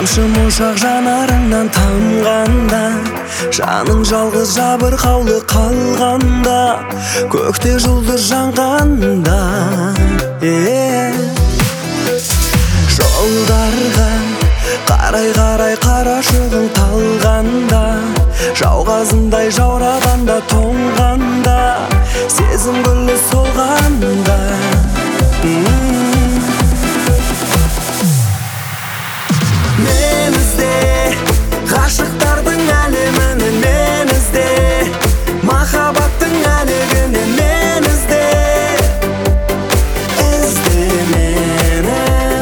Ошақ жанарыңнан тамғанда, жаның жалғыз жабырқаулы қалғанда, көкте жұлдыз жанғанда, жолдарға қарай қарашығың талғанда, жауғазындай жаурағанда, тоңғанда, сезім гүлі солғанда. Мен ізде ғашықтардың әлемін, мен ізде махаббаттың әлегін, мен ізде мені.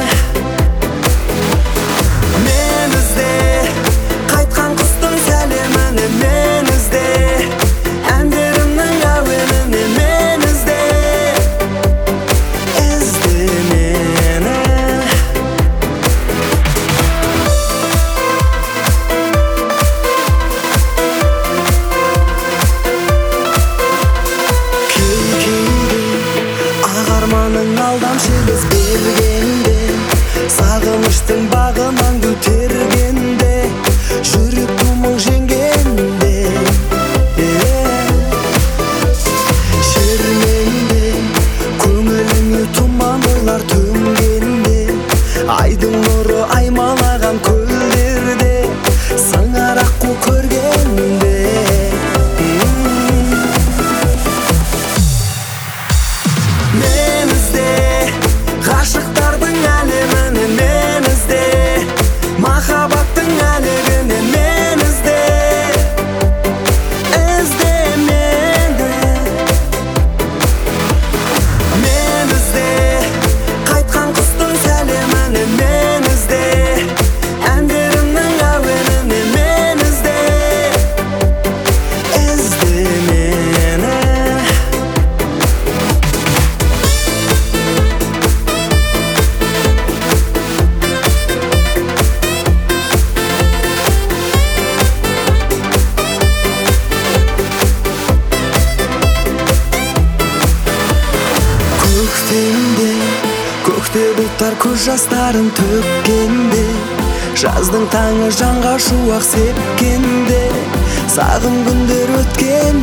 Мен ізде қайтқан құстың сәлемін, мен ізде әндерімнің әуенін, мен ізде мені. Арманың алдамшы біз бергенде, сағыныштың бағынан көтергенде, жүрек тумың жеңгенде, шерменде көңіліңе тұман ойлар төнгенде, айдың нұры аймалаған көлдерде, сыңар аққу көргенде. Мен ізде ғашықтардың әлемін, мен ізде махаббаттың әлегін, мен ізде мені. Мен ізде қайтқан құстың сәлемін, мен ізде әндерімнің әуенін, мен ізде мені. Көкте бұлттар көз жастарын төккенде, жаздың таңы жанға шуақ сепкенде, сағым күндер өткен